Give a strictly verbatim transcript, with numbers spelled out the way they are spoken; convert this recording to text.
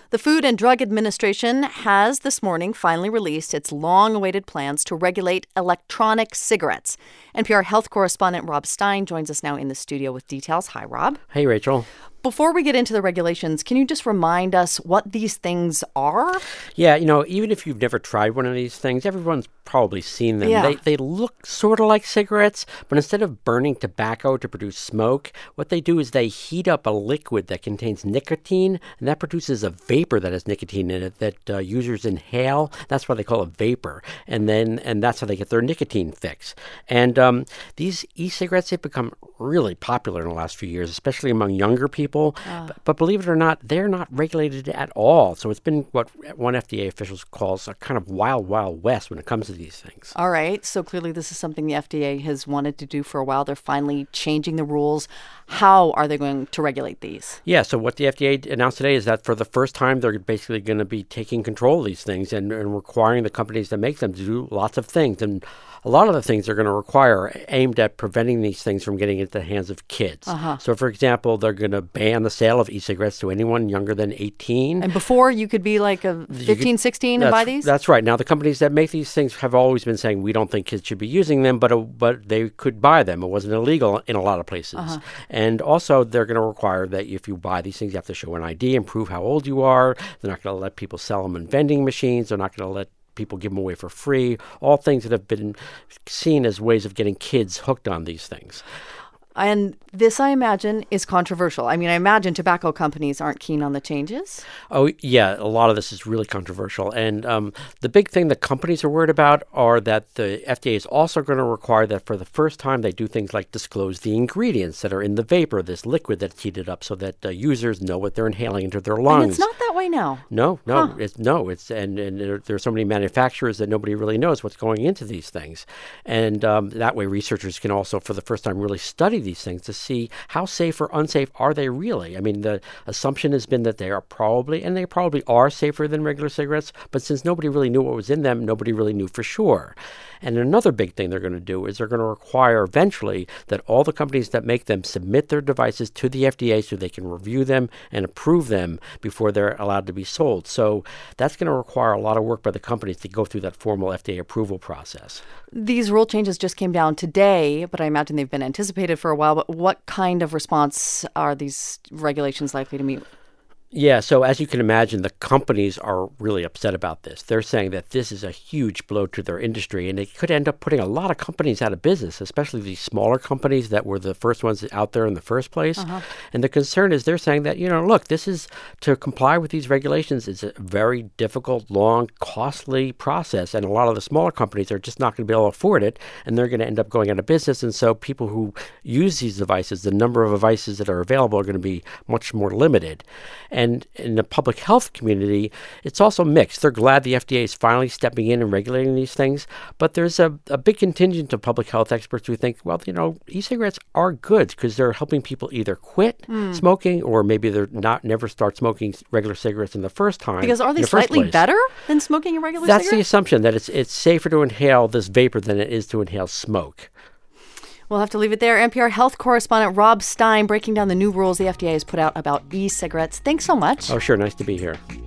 The Food and Drug Administration has this morning finally released its long-awaited plans to regulate electronic cigarettes. N P R health correspondent Rob Stein joins us now in the studio with details. Hi, Rob. Hey, Rachel. Before we get into the regulations, can you just remind us what these things are? Yeah, you know, even if you've never tried one of these things, everyone's probably seen them. Yeah. They they look sort of like cigarettes, but instead of burning tobacco to produce smoke, what they do is they heat up a liquid that contains nicotine, and that produces a vapor that has nicotine in it that uh, users inhale. That's why they call it vapor, and then and that's how they get their nicotine fix. And um, these e-cigarettes have become really popular in the last few years, especially among younger people. Uh. But, but believe it or not, they're not regulated at all. So it's been what one F D A official calls a kind of wild, wild west when it comes to these things. All right. So clearly this is something the F D A has wanted to do for a while. They're finally changing the rules. How are they going to regulate these? Yeah. So what the F D A announced today is that for the first time, they're basically going to be taking control of these things and, and requiring the companies that make them to do lots of things. And a lot of the things they're going to require are aimed at preventing these things from getting into the hands of kids. Uh-huh. So, for example, they're going to ban the sale of e-cigarettes to anyone younger than eighteen. And before, you could be like a fifteen, could, sixteen and buy these? That's right. Now, the companies that make these things have always been saying, we don't think kids should be using them, but, uh, but they could buy them. It wasn't illegal in a lot of places. Uh-huh. And also, they're going to require that if you buy these things, you have to show an I D and prove how old you are. They're not going to let people sell them in vending machines. They're not going to let people give them away for free, all things that have been seen as ways of getting kids hooked on these things. And this, I imagine, is controversial. I mean, I imagine tobacco companies aren't keen on the changes. Oh, yeah. A lot of this is really controversial. And um, the big thing that companies are worried about are that the F D A is also going to require that for the first time they do things like disclose the ingredients that are in the vapor, this liquid that's heated up, so that uh, users know what they're inhaling into their lungs. And it's not that way now. No, no. Huh. It's, no, it's and, and there, there are so many manufacturers that nobody really knows what's going into these things. And um, that way researchers can also, for the first time, really study these things to see how safe or unsafe are they really. I mean, the assumption has been that they are probably, and they probably are safer than regular cigarettes, but since nobody really knew what was in them, nobody really knew for sure. And another big thing they're going to do is they're going to require eventually that all the companies that make them submit their devices to the F D A so they can review them and approve them before they're allowed to be sold. So that's going to require a lot of work by the companies to go through that formal F D A approval process. These rule changes just came down today, but I imagine they've been anticipated for a while. But what kind of response are these regulations likely to meet? Yeah, so as you can imagine, the companies are really upset about this. They're saying that this is a huge blow to their industry, and it could end up putting a lot of companies out of business, especially these smaller companies that were the first ones out there in the first place. Uh-huh. And the concern is they're saying that, you know, look, this is to comply with these regulations is a very difficult, long, costly process, and a lot of the smaller companies are just not going to be able to afford it, and they're going to end up going out of business. And so people who use these devices, the number of devices that are available are going to be much more limited. And in the public health community, it's also mixed. They're glad the F D A is finally stepping in and regulating these things, but there's a, a big contingent of public health experts who think, well, you know, e-cigarettes are good because they're helping people either quit mm. smoking or maybe they're not never start smoking regular cigarettes in the first time. Because are they the slightly better than smoking a regular That's cigarette? That's the assumption, that it's it's safer to inhale this vapor than it is to inhale smoke. We'll have to leave it there. N P R health correspondent Rob Stein breaking down the new rules the F D A has put out about e-cigarettes. Thanks so much. Oh, sure. Nice to be here.